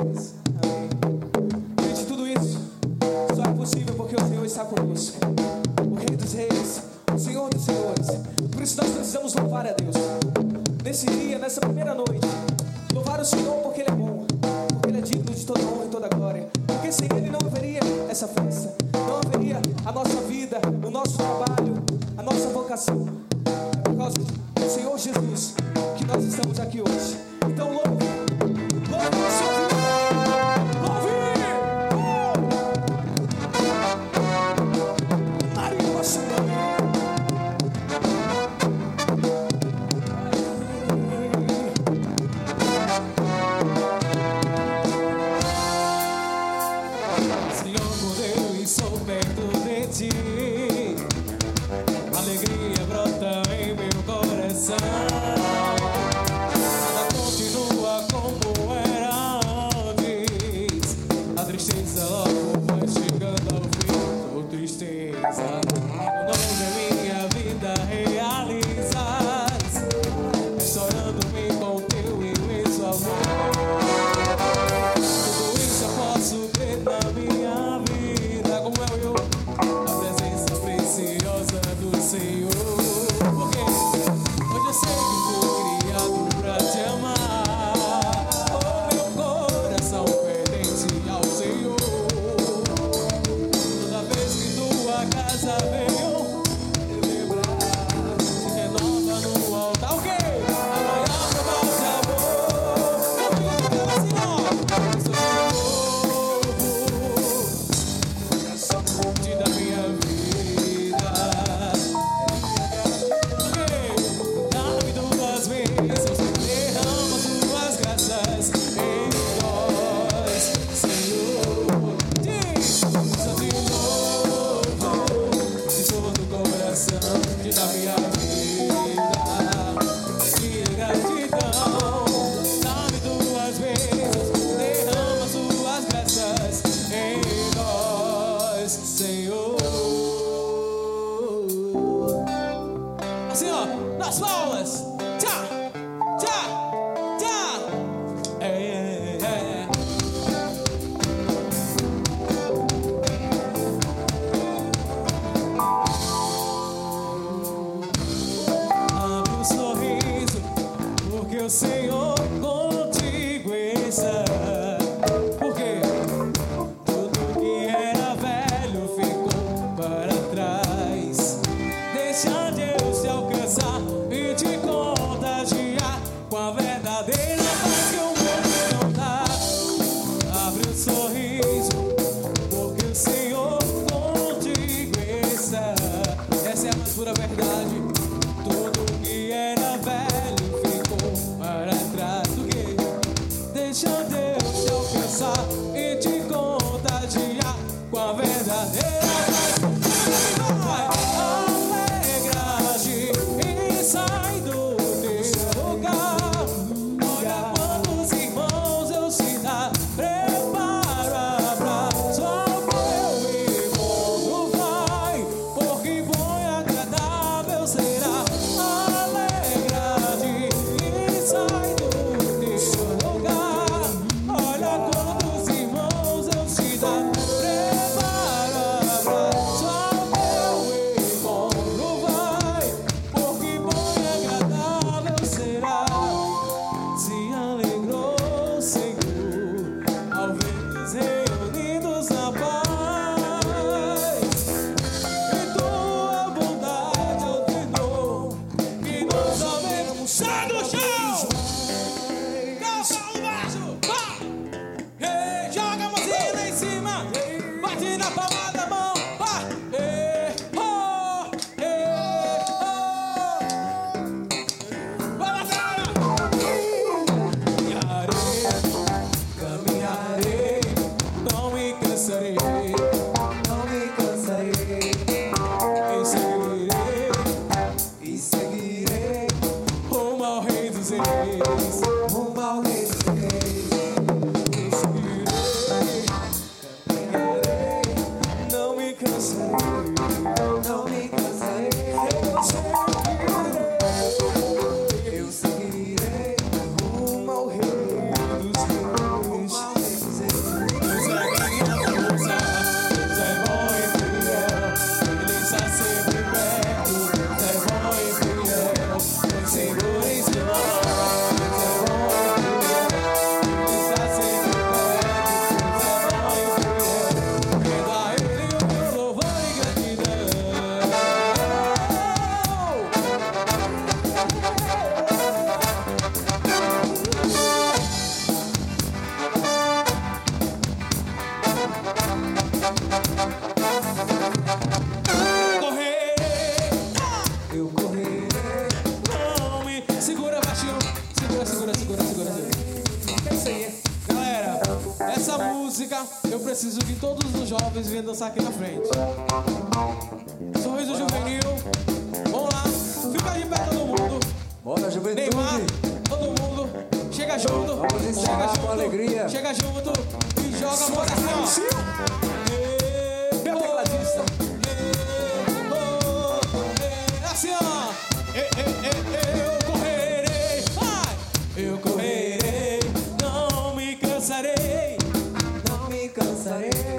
Amém. Gente, tudo isso só é possível porque o Senhor está conosco. O Rei dos Reis, o Senhor dos Senhores. Por isso nós precisamos louvar a Deus. Nesse dia, nessa primeira noite, louvar o Senhor porque Ele é bom, porque Ele é digno de toda honra e toda glória. Porque sem Ele não haveria essa festa, não haveria a nossa vida, o nosso trabalho, a nossa vocação. É por causa do Senhor Jesus que nós estamos aqui hoje. Então louve a sua vida. Maria Senhor. Alegria brota em meu coração. Nada continua como era antes. A tristeza logo vai chegando ao fim. Tô tristeza, o nome da minha vida realizas. Restaurando-me com teu imenso amor. Tudo isso eu posso ter na minha vida. Como é eu? A presença preciosa do Senhor. Porque hoje eu sei que fui criado pra te amar. Oh, meu coração pertence ao Senhor. Toda vez que tua casa venho lembrar, se renova no altar. O quê? Amanhã prova de amor. Amanhã assim, ó. Eu sou de novo. Fonte da minha vida. Dá-me duas vezes, eu derramo tuas graças em nós, Senhor. Diz, sou de novo, de todo o coração, de da minha vida. Que gratidão. Dá-me duas vezes, derrama tuas graças em nós, Senhor. Assim, ó, nas palmas. Tchá, tchá, tchá. É. Abre um sorriso, porque o Senhor contigo está. Porque tudo que era velho ficou para trás. Deixa Deus te alcançar e te contagiar com a verdadeira paz que o mundo não dá. Abre um sorriso, porque o Senhor contigo está. Essa é a mais pura verdade. Tudo que era velho ficou para trás. Do que? Deixa Deus te alcançar e te contagiar com a verdadeira paz. Vai, alegra-te e sai do teu lugar. Olha quantos irmãos eu citar. Prepara abraço ao teu encontro, vai, porque bom e agradável será. Alegra-te e sai do teu lugar. Galera, essa música eu preciso que todos os jovens venham dançar aqui na frente. Sorriso juvenil. Vamos lá, fica de pé todo mundo. Bora, juventude. Neymar, todo mundo. Chega junto. Vamos encerrar com alegria. Chega junto e joga a bola assim, ó. Meu tecladista. Assim, ó. Eu correrei, vai. Eu correrei, não me cansarei. Não me cansarei.